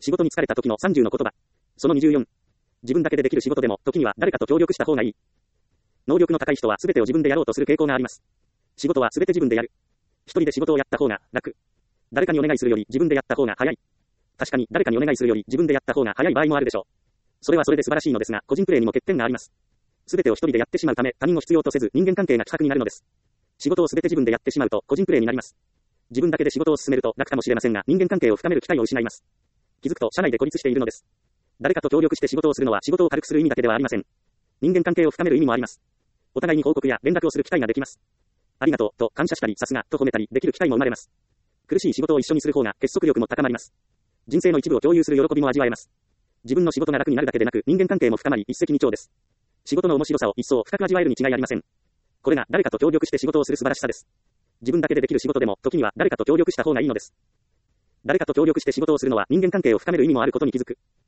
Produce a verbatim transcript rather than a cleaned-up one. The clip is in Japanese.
仕事に疲れた時のさんじゅうの言葉。そのにじゅうよん。自分だけでできる仕事でも、時には誰かと協力した方がいい。能力の高い人は全てを自分でやろうとする傾向があります。仕事は全て自分でやる。一人で仕事をやった方が楽。誰かにお願いするより自分でやった方が早い。確かに誰かにお願いするより自分でやった方が早い場合もあるでしょう。それはそれで素晴らしいのですが、個人プレーにも欠点があります。全てを一人でやってしまうため、他人を必要とせず人間関係が希薄になるのです。仕事を全て自分でやってしまうと個人プレーになります。自分だけで仕事を進めると楽かもしれませんが、人間関係を深める機会を失います。気づくと社内で孤立しているのです。誰かと協力して仕事をするのは仕事を軽くする意味だけではありません。人間関係を深める意味もあります。お互いに報告や連絡をする機会ができます。ありがとうと感謝したり、さすがと褒めたりできる機会も生まれます。苦しい仕事を一緒にする方が結束力も高まります。人生の一部を共有する喜びも味わえます。自分の仕事が楽になるだけでなく、人間関係も深まり一石二鳥です。仕事の面白さを一層深く味わえるに違いありません。これが誰かと協力して仕事をする素晴らしさです。自分だけでできる仕事でも、時には誰かと協力した方がいいのです。誰かと協力して仕事をするのは人間関係を深める意味もあることに気づく。